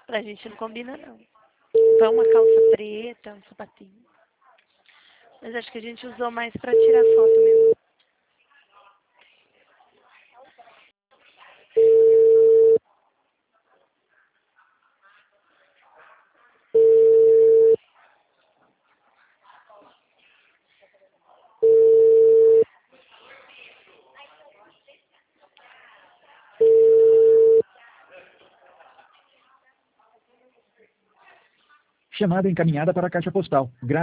Pra gente não combina, não. Então, uma calça preta, um sapatinho. Mas acho que a gente usou mais pra tirar foto mesmo. Chamada encaminhada para a caixa postal.